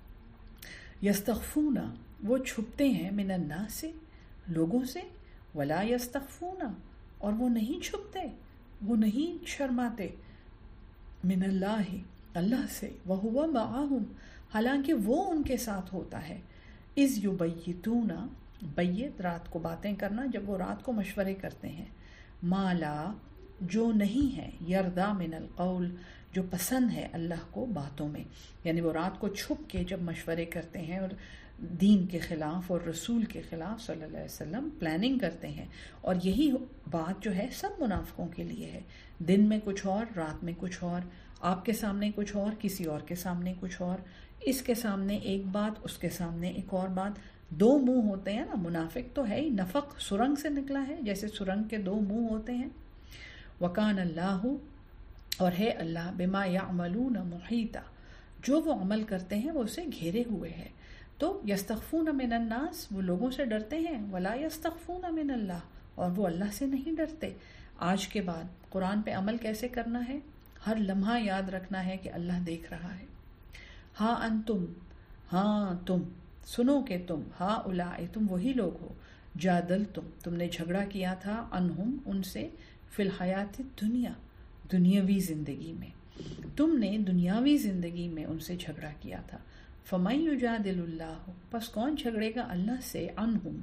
S1: یستخفون، وہ چھپتے ہیں، من الناس سے، لوگوں سے، ولا یستخفون، اور وہ نہیں چھپتے، وہ نہیں شرماتے، من اللہ، اللہ سے، وہو معہم، حالانکہ وہ ان کے ساتھ ہوتا ہے. اذ یبیتون، بیت رات کو باتیں کرنا، جب وہ رات کو مشورے کرتے ہیں، مالا، جو نہیں ہے، یردا من القول، جو پسند ہے اللہ کو باتوں میں. یعنی وہ رات کو چھپ کے جب مشورے کرتے ہیں اور دین کے خلاف اور رسول کے خلاف صلی اللہ علیہ وسلم پلاننگ کرتے ہیں. اور یہی بات جو ہے سب منافقوں کے لیے ہے. دن میں کچھ اور، رات میں کچھ اور، آپ کے سامنے کچھ اور، کسی اور کے سامنے کچھ اور، اس کے سامنے ایک بات، اس کے سامنے ایک اور بات. دو منہ ہوتے ہیں نا. منافق تو ہے ہی، نفق سرنگ سے نکلا ہے، جیسے سرنگ کے دو منہ ہوتے ہیں. وکان اللہ، اور ہے اللہ، بما یعملون محیطا، جو وہ عمل کرتے ہیں وہ اسے گھیرے ہوئے ہے. تو یستخفون من الناس، وہ لوگوں سے ڈرتے ہیں، ولا یستخفون من اللہ، اور وہ اللہ سے نہیں ڈرتے. آج کے بعد قرآن پہ عمل کیسے کرنا ہے؟ ہر لمحہ یاد رکھنا ہے کہ اللہ دیکھ رہا ہے. ہاں انتم، ہاں تم، سنو کہ تم، ہاں اولائے، تم وہی لوگ ہو، جادل تم، تم نے جھگڑا کیا تھا، انہم، ان سے، فی الحیات دنیا، دنیاوی زندگی میں، تم نے دنیاوی زندگی میں ان سے جھگڑا کیا تھا. فمن یجادل اللہ، پس کون جھگڑے گا اللہ سے، عنہم،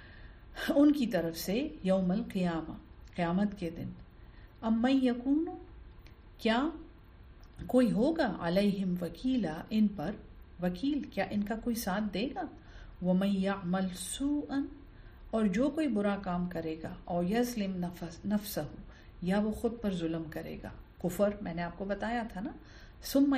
S1: ان کی طرف سے، یوم القیامہ، قیامت کے دن. امن یکون، کیا کوئی ہوگا، علیہم وکیلا، ان پر وکیل، کیا ان کا کوئی ساتھ دے گا. ومن یعمل سوءا، اور جو کوئی برا کام کرے گا، او یظلم نفسہ، یا وہ خود پر ظلم کرے گا، کفر، میں نے آپ کو بتایا تھا نا. ثم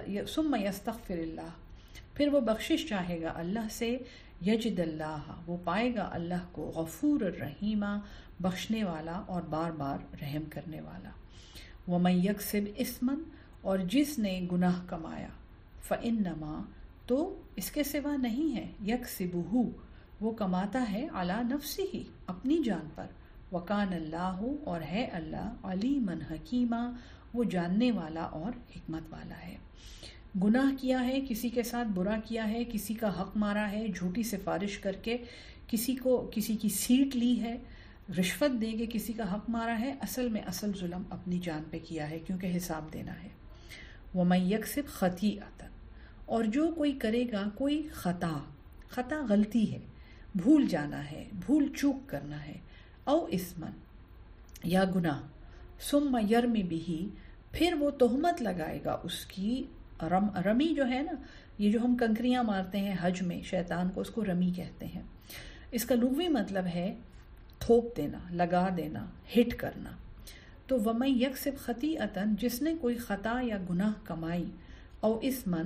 S1: یستغفر اللہ، پھر وہ بخشش چاہے گا اللہ سے، یجد اللہ، وہ پائے گا اللہ کو، غفور الرحیمہ، بخشنے والا اور بار بار رحم کرنے والا. ومن یکسب اثما، اور جس نے گناہ کمایا، فانما، تو اس کے سوا نہیں ہے، یکسبہ، وہ کماتا ہے، علی نفسہ، اپنی جان پر. وکان اللہ، اور ہے اللہ، علیما حکیما، وہ جاننے والا اور حکمت والا ہے. گناہ کیا ہے، کسی کے ساتھ برا کیا ہے، کسی کا حق مارا ہے، جھوٹی سفارش کر کے کسی کو کسی کی سیٹ لی ہے، رشوت دے کے کسی کا حق مارا ہے، اصل میں اصل ظلم اپنی جان پہ کیا ہے، کیونکہ حساب دینا ہے. ومن یکسب خطیئۃ، اور جو کوئی کرے گا کوئی خطا، خطا غلطی ہے، بھول جانا ہے، بھول چوک کرنا ہے، او اسمن، یا گناہ، ثم یرمی بہ، پھر وہ تہمت لگائے گا اس کی. رم رمی جو ہے نا، یہ جو ہم کنکریاں مارتے ہیں حج میں شیطان کو، اس کو رمی کہتے ہیں. اس کا لغوی مطلب ہے تھوپ دینا، لگا دینا، ہٹ کرنا. تو ومن یکسب خطیئۃ، جس نے کوئی خطا یا گناہ کمائی، او اسمن،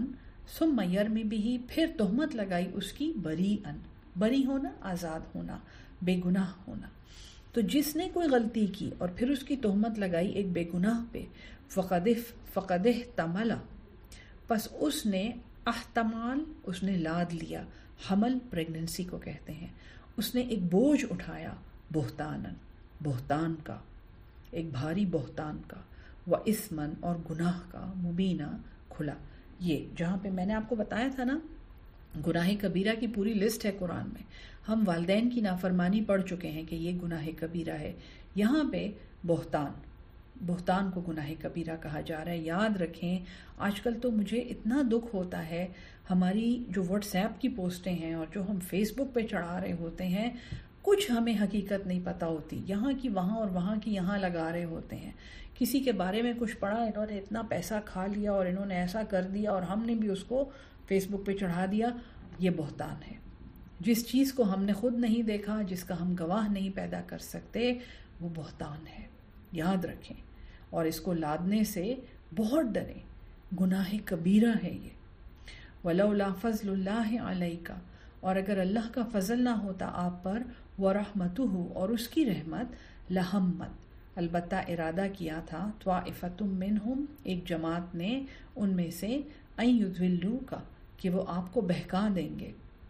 S1: ثم یرمی بہ، پھر تہمت لگائی اس کی بریئن، بری ہونا آزاد ہونا، بے گناہ ہونا. تو جس نے کوئی غلطی کی اور پھر اس کی تہمت لگائی ایک بے گناہ پہ، فقد فقد احتمل، پس اس نے احتمال، اس نے لاد لیا، حمل پریگننسی کو کہتے ہیں، اس نے ایک بوجھ اٹھایا، بہتانن، بہتان کا، ایک بھاری بہتان کا، و اسمن، اور گناہ کا، مبینہ، کھلا. یہ جہاں پہ میں نے آپ کو بتایا تھا نا گناہ کبیرہ کی پوری لسٹ ہے قرآن میں، ہم والدین کی نافرمانی پڑھ چکے ہیں کہ یہ گناہ کبیرہ ہے، یہاں پہ بہتان، بہتان کو گناہ کبیرہ کہا جا رہا ہے. یاد رکھیں آج کل تو مجھے اتنا دکھ ہوتا ہے، ہماری جو واٹس ایپ کی پوسٹیں ہیں اور جو ہم فیس بک پہ چڑھا رہے ہوتے ہیں، کچھ ہمیں حقیقت نہیں پتہ ہوتی، یہاں کی وہاں اور وہاں کی یہاں لگا رہے ہوتے ہیں. کسی کے بارے میں کچھ پڑھا، انہوں نے اتنا پیسہ کھا لیا اور انہوں نے ایسا کر دیا اور ہم نے بھی اس کو فیس بک پہ چڑھا دیا. یہ بہتان ہے. جس چیز کو ہم نے خود نہیں دیکھا، جس کا ہم گواہ نہیں پیدا کر سکتے، وہ بہتان ہے. یاد رکھیں اور اس کو لادنے سے بہت ڈریں، گناہ کبیرہ ہے یہ. وَلَوْلَا فَضْلُ اللَّهِ عَلَيْكَ، اور اگر اللہ کا فضل نہ ہوتا آپ پر، وَرَحْمَتُهُ، اور اس کی رحمت، لَهَمَّتْ، البتہ ارادہ کیا تھا، طَائِفَةٌ مِّنْهُمْ، ایک جماعت نے ان میں سے، أَن يُضِلُّوكَ، کہ وہ آپ کو بہکا دیں گے.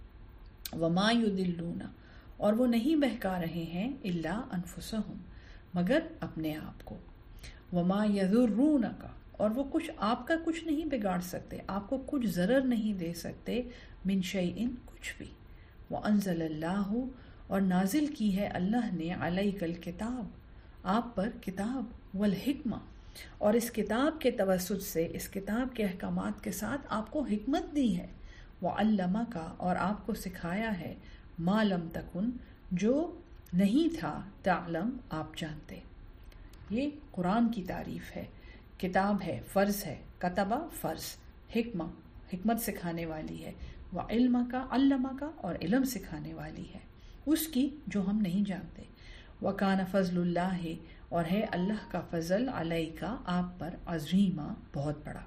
S1: وَمَا يُضِلُّونَ، اور وہ نہیں بہکا رہے ہیں، إِلَّا أَنفُسَهُمْ، مگر اپنے آپ کو. وَمَا يَضُرُّونَكَ، اور وہ کچھ آپ کا کچھ نہیں بگاڑ سکتے، آپ کو کچھ ضرر نہیں دے سکتے، من شیء، کچھ بھی. وَأَنزَلَ اللَّهُ، اور نازل کی ہے اللہ نے، عَلَيْكَ الْكِتَابَ، آپ پر کتاب، والحکمہ، اور اس کتاب کے توسط سے، اس کتاب کے احکامات کے ساتھ آپ کو حکمت دی ہے. وَعَلَّمَكَ، اور آپ کو سکھایا ہے، مَا لَمْ تَكُنْ، جو نہیں تھا، تعلم، آپ جانتے. یہ قرآن کی تعریف ہے. کتاب ہے، فرض ہے، کتبہ فرض، حکمہ حکمت سکھانے والی ہے، وعلمَکَ، علمَکَ، اور علم سکھانے والی ہے اس کی جو ہم نہیں جانتے. وَكَانَ فَضْلُ اللَّهِ، اور ہے اللہ کا فضل، عَلَيْكَ، آپ پر، عظیمہ، بہت بڑا.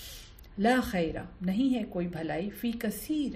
S1: لا خیر، نہیں ہے کوئی بھلائی، فی کثیر،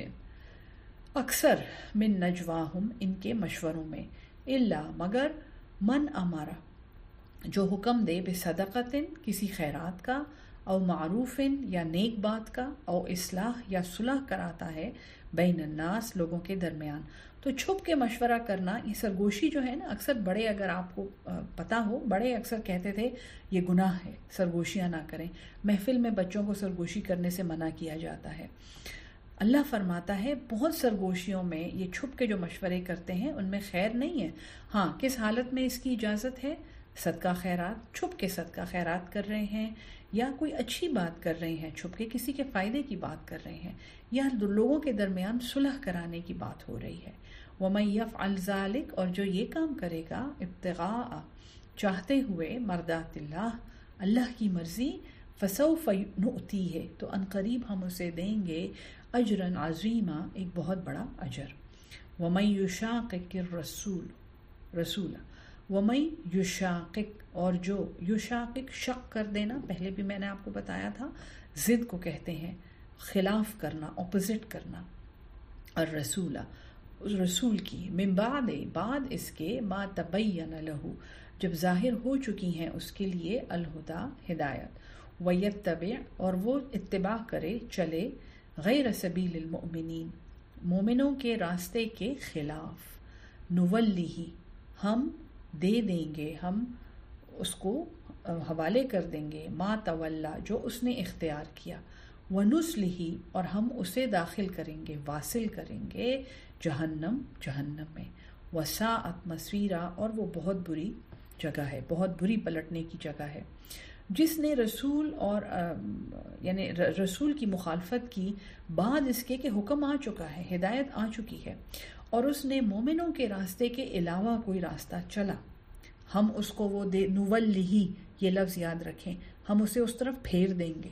S1: اکثر، من نجواہم، ان کے مشوروں میں، الا، مگر، من امر، جو حکم دے، بصدقۃ، کسی خیرات کا، او معروف، یا نیک بات کا، او اصلاح، یا صلح کراتا ہے، بین الناس، لوگوں کے درمیان. تو چھپ کے مشورہ کرنا، یہ سرگوشی جو ہے نا، اکثر بڑے، اگر آپ کو پتا ہو، بڑے اکثر کہتے تھے یہ گناہ ہے، سرگوشیاں نہ کریں. محفل میں بچوں کو سرگوشی کرنے سے منع کیا جاتا ہے. اللہ فرماتا ہے بہت سرگوشیوں میں یہ چھپ کے جو مشورے کرتے ہیں ان میں خیر نہیں ہے. ہاں، کس حالت میں اس کی اجازت ہے؟ صدقہ خیرات، چھپ کے صدقہ خیرات کر رہے ہیں، یا کوئی اچھی بات کر رہے ہیں چھپ کے، کسی کے فائدے کی بات کر رہے ہیں، یا لوگوں کے درمیان صلح کرانے کی بات ہو رہی ہے. وَمَن يَفْعَلْ ذَلِكَ، اور جو یہ کام کرے گا، ابتغاء، چاہتے ہوئے، مرضات اللہ، اللہ کی مرضی، فَسَوْفَ نُؤْتِيهِ، تو عنقریب ہم اسے دیں گے، اجرًا عظیما، ایک بہت بڑا اجر. وَمَن يُشَاقِقِ الرَّسُولَ رسول وَمَن يُشَاقِق، اور جو، یشاقق، شق کر دینا، پہلے بھی میں نے آپ کو بتایا تھا، ضد کو کہتے ہیں، خلاف کرنا، اپوزٹ کرنا. الرسول، رسول کی، من بعد، بعد اس کے، ما تبین لہ، جب ظاہر ہو چکی ہیں اس کے لیے، الہدا، ہدایت. ویتبع، اور وہ اتباع کرے، چلے، غیر سبیل المؤمنین، مومنوں کے راستے کے خلاف. نولیہ، ہم دے دیں گے، ہم اس کو حوالے کر دیں گے، ما تولا، جو اس نے اختیار کیا. ونصلہ، اور ہم اسے داخل کریں گے، واصل کریں گے، جہنم، جہنم میں. وساءت مصیرا، اور وہ بہت بری جگہ ہے، بہت بری پلٹنے کی جگہ ہے. جس نے رسول اور یعنی رسول کی مخالفت کی بعد اس کے کہ حکم آ چکا ہے، ہدایت آ چکی ہے، اور اس نے مومنوں کے راستے کے علاوہ کوئی راستہ چلا، ہم اس کو وہ دے، نولیہ، یہ لفظ یاد رکھیں، ہم اسے اس طرف پھیر دیں گے.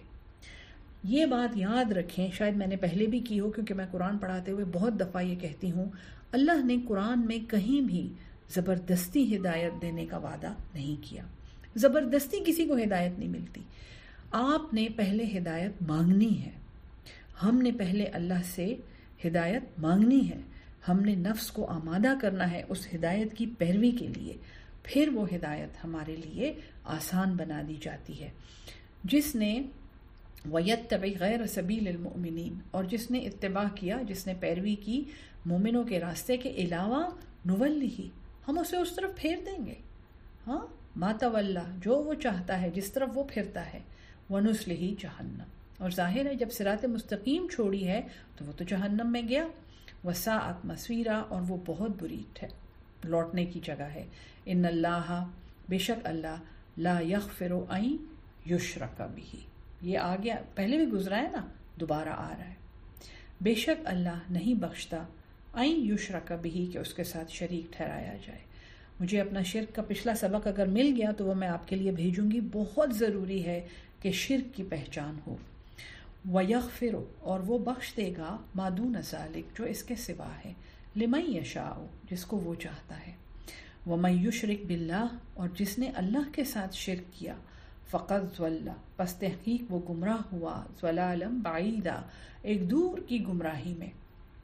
S1: یہ بات یاد رکھیں، شاید میں نے پہلے بھی کی ہو کیونکہ میں قرآن پڑھاتے ہوئے بہت دفعہ یہ کہتی ہوں، اللہ نے قرآن میں کہیں بھی زبردستی ہدایت دینے کا وعدہ نہیں کیا. زبردستی کسی کو ہدایت نہیں ملتی. آپ نے پہلے ہدایت مانگنی ہے. ہم نے پہلے اللہ سے ہدایت مانگنی ہے، ہم نے نفس کو آمادہ کرنا ہے اس ہدایت کی پیروی کے لیے، پھر وہ ہدایت ہمارے لیے آسان بنا دی جاتی ہے۔ جس نے وَيَتَّبِعْ غَيْرَ سَبِيلِ الْمُؤْمِنِينَ، اور جس نے اتباع کیا، جس نے پیروی کی مومنوں کے راستے کے علاوہ، نُوَلِّهِ، ہم اسے اس طرف پھیر دیں گے، ہاں، مَا تَوَلَّى، جو وہ چاہتا ہے، جس طرف وہ پھرتا ہے، وَنُصْلِهِ جَهَنَّمَ، اور ظاہر ہے جب صراط مستقیم چھوڑی ہے تو وہ تو جہنم میں گیا، وَسَاءَتْ مَصِيرًا، اور وہ بہت بری ہے لوٹنے کی جگہ ہے۔ ان اللہ، بے شک اللہ، لا یغفر ان یشرک بہ، یہ آ گیا، پہلے بھی گزرا ہے نا، دوبارہ آ رہا ہے۔ بے شک اللہ نہیں بخشتا ان یشرک بہ، کہ اس کے ساتھ شریک ٹھہرایا جائے۔ مجھے اپنا شرک کا پچھلا سبق اگر مل گیا تو وہ میں آپ کے لیے بھیجوں گی، بہت ضروری ہے کہ شرک کی پہچان ہو۔ وَيَغْفِرُ، اور وہ بخش دے گا، مَا دُونَ ذَلِكَ، جو اس کے سوا ہے، لِمَن یشاء، جس کو وہ چاہتا ہے۔ وَمَن یشرک باللہ، اور جس نے اللہ کے ساتھ شرک کیا، فقد ضل، پس تحقیق وہ گمراہ ہوا، ضلالا بعیدا، ایک دور کی گمراہی میں۔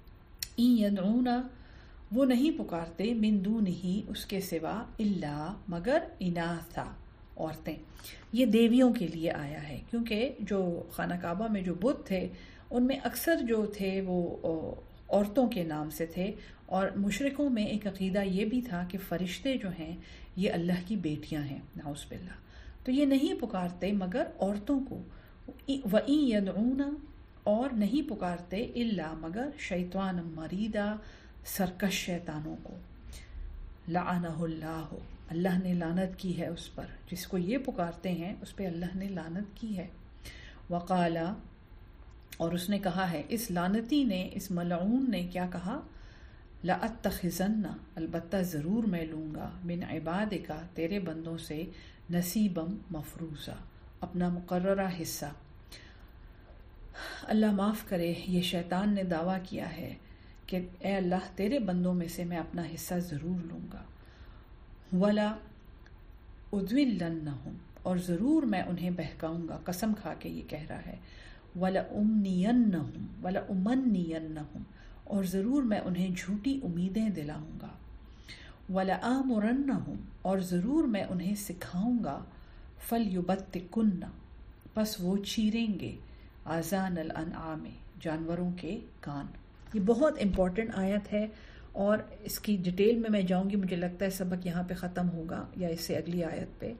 S1: ان یدعون، وہ نہیں پکارتے، من دونہ، اس کے سوا، الا، مگر، اناثا، عورتیں۔ یہ دیویوں کے لیے آیا ہے، کیونکہ جو خانہ کعبہ میں جو بت تھے ان میں اکثر جو تھے وہ عورتوں کے نام سے تھے، اور مشرکوں میں ایک عقیدہ یہ بھی تھا کہ فرشتے جو ہیں یہ اللہ کی بیٹیاں ہیں، نعوذ باللہ، تو یہ نہیں پکارتے مگر عورتوں کو۔ وَإِن يَدْعُونَ، اور نہیں پکارتے، الا، مگر، شیطان مریدا، سرکش شیطانوں کو، لعنہ اللہ، اللہ نے لعنت کی ہے اس پر، جس کو یہ پکارتے ہیں اس پہ اللہ نے لعنت کی ہے۔ وقال، اور اس نے کہا ہے، اس لعنتی نے، اس ملعون نے کیا کہا، لَأَتَّخِذَنَّ، البتہ ضرور میں لوں گا، من عبادک، تیرے بندوں سے، نصیبم مفروضہ، اپنا مقررہ حصہ۔ اللہ معاف کرے، یہ شیطان نے دعویٰ کیا ہے کہ اے اللہ تیرے بندوں میں سے میں اپنا حصہ ضرور لوں گا۔ وَلَا أُضِلَّنَّهُمْ، اور ضرور میں انہیں بہکاؤں گا، قسم کھا کے یہ کہہ رہا ہے۔ وَلَأُمْنِيَنَّهُمْ، وَلَأُمَنِّيَنَّهُمْ، اور ضرور میں انہیں جھوٹی امیدیں دلاؤں گا۔ وَلَآمُرَنَّهُمْ، اور ضرور میں انہیں سکھاؤں گا، فَلْيُبَتِّكُنَّ، پس وہ چیریں گے، آذان الانعام، جانوروں کے کان۔ یہ بہت امپورٹنٹ آیت ہے، اور اس کی ڈیٹیل میں میں جاؤں گی، مجھے لگتا ہے سبق یہاں پہ ختم ہوگا یا اس سے اگلی آیت پہ۔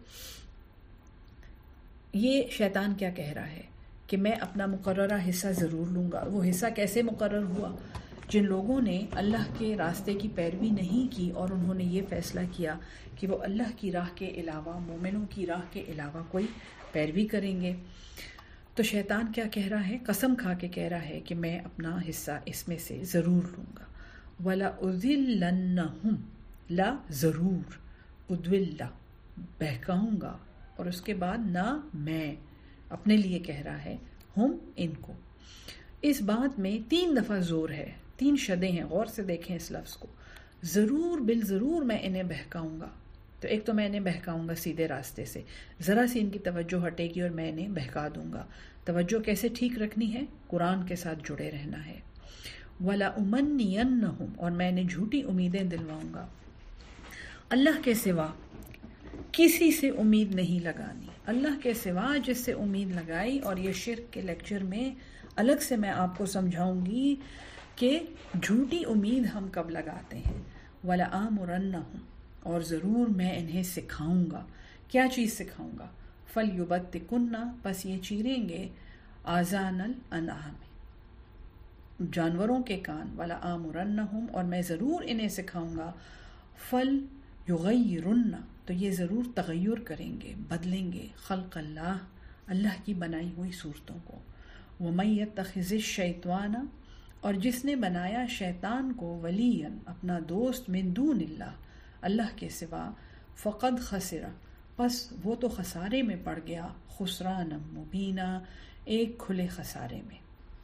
S1: یہ شیطان کیا کہہ رہا ہے کہ میں اپنا مقررہ حصہ ضرور لوں گا۔ وہ حصہ کیسے مقرر ہوا؟ جن لوگوں نے اللہ کے راستے کی پیروی نہیں کی اور انہوں نے یہ فیصلہ کیا کہ وہ اللہ کی راہ کے علاوہ، مومنوں کی راہ کے علاوہ کوئی پیروی کریں گے، تو شیطان کیا کہہ رہا ہے؟ قسم کھا کے کہہ رہا ہے کہ میں اپنا حصہ اس میں سے ضرور لوں گا۔ وَلَأُذِلَّنَّهُمْ، لا، ضرور، اُدْوِلَّ، بہکاؤں گا، اور اس کے بعد نہ، میں، اپنے لیے کہہ رہا ہے، ہم، ان کو۔ اس بات میں تین دفعہ زور ہے، تین شدیں ہیں، غور سے دیکھیں اس لفظ کو۔ ضرور، بالضرور میں انہیں بہکاؤں گا، تو ایک تو میں انہیں بہکاؤں گا سیدھے راستے سے، ذرا سی ان کی توجہ ہٹے گی اور میں انہیں بہکا دوں گا۔ توجہ کیسے ٹھیک رکھنی ہے؟ قرآن کے ساتھ جڑے رہنا ہے۔ وَلَأُمَنِّيَنَّهُمْ، اور میں انہیں جھوٹی امیدیں دلواؤں گا۔ اللہ کے سوا کسی سے امید نہیں لگانی، اللہ کے سوا جس سے امید لگائی، اور یہ شرک کے لیکچر میں الگ سے میں آپ کو سمجھاؤں گی کہ جھوٹی امید ہم کب لگاتے ہیں۔ وَلَآمُرَنَّهُمْ، اور ضرور میں انہیں سکھاؤں گا۔ کیا چیز سکھاؤں گا؟ فَلْيُبَتِّكُنَّ، پس یہ چیریں گے، آذان الانعام، جانوروں کے کان۔ وَلَآمُرَنَّهُمْ، اور میں ضرور انہیں سکھاؤں گا، فَلْيُغَيِّرُنَّ، تو یہ ضرور تغیر کریں گے، بدلیں گے، خلق اللہ، اللہ کی بنائی ہوئی صورتوں کو۔ وَمَن يَتَّخِذِ الشَّيْطَانَ، اور جس نے بنایا شیطان کو، ولیًا، اپنا دوست، من دون اللہ، اللہ کے سوا، فقد خسر، پس وہ تو خسارے میں پڑ گیا، خسران مبینہ، ایک کھلے خسارے میں۔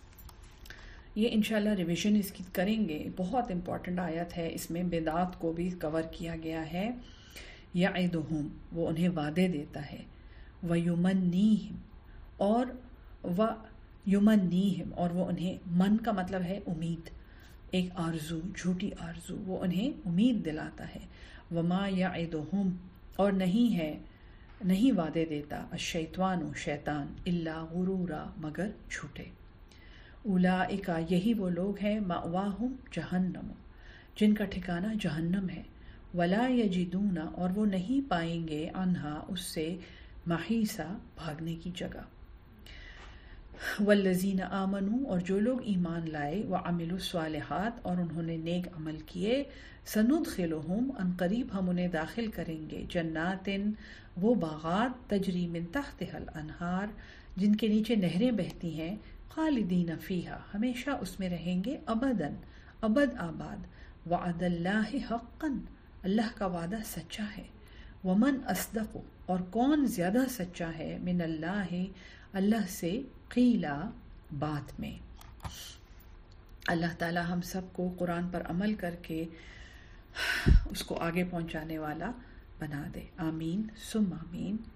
S1: یہ انشاءاللہ ریویژن اس کی کریں گے، بہت امپورٹنٹ آیت ہے، اس میں بدعات کو بھی کور کیا گیا ہے۔ یعدہم، وہ انہیں وعدے دیتا ہے، ویمنیہم، اور یمنیہم، اور وہ انہیں، من کا مطلب ہے امید، ایک آرزو، جھوٹی آرزو، وہ انہیں امید دلاتا ہے. وما یعدہم، اور نہیں ہے، نہیں وعدے دیتا، الشیطان شیطان، الا غرورا، مگر جھوٹے. اولئک، یہی وہ لوگ ہیں، مأواہم جہنم، جن کا ٹھکانہ جہنم ہے. ولا یجدون، اور وہ نہیں پائیں گے، عنہا، اس سے، محیصا، بھاگنے کی جگہ. والذین آمنوا، اور جو لوگ ایمان لائے، وعملوا الصالحات، اور انہوں نے نیک عمل کیے، سندخلہم، ان قریب ہم انہیں داخل کریں گے، جنات، وہ باغات، تجری من تحتها الانہار، جن کے نیچے نہریں بہتی ہیں، خالدین فیہا، ہمیشہ اس میں رہیں گے، ابداً، ابد آباد. وعد اللہ حقا، اللہ کا وعدہ سچا ہے. ومن اصدق، اور کون زیادہ سچا ہے، من اللہ، اللہ سے، قیلا، بات میں. اللہ تعالی ہم سب کو قرآن پر عمل کر کے اس کو آگے پہنچانے والا بنا دے. آمین ثم آمین.